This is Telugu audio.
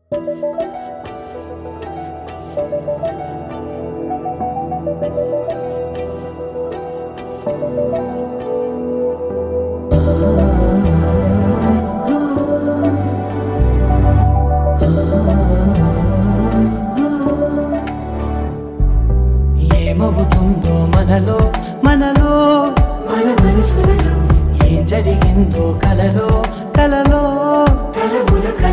ఏమవుతుందో మనలో మనలో మన మనసులలో ఏం జరిగిందో కలలో కలలో తలముల కల